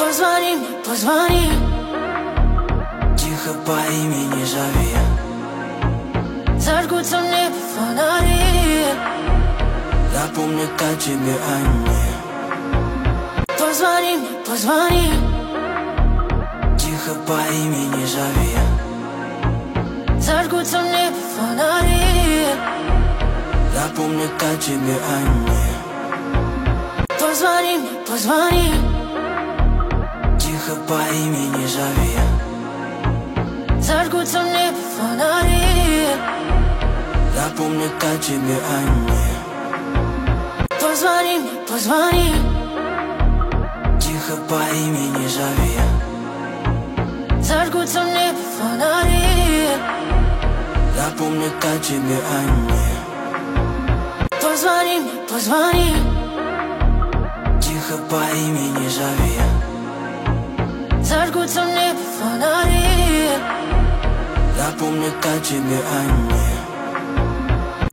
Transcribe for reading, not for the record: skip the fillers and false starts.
Позвони мне, позвони. Тихо по имени зови. Зажгутся в небе фонари. Напомнят о тебе они. Позвони мне, позвони. Тихо по имени зови. Зажгутся в небе фонари. Напомнят о тебе они. Позвони мне, позвони. Тихо по имени зови. Зажгутся в небе фонари. Напомнят о тебе они. Позвони мне, позвони. Тихо по имени зови. Зажгутся в небе фонари. Напомнят о тебе они. Позвони мне, позвони. Тихо по имени зови. Зажгутся в небе фонари. Напомнят о тебе они.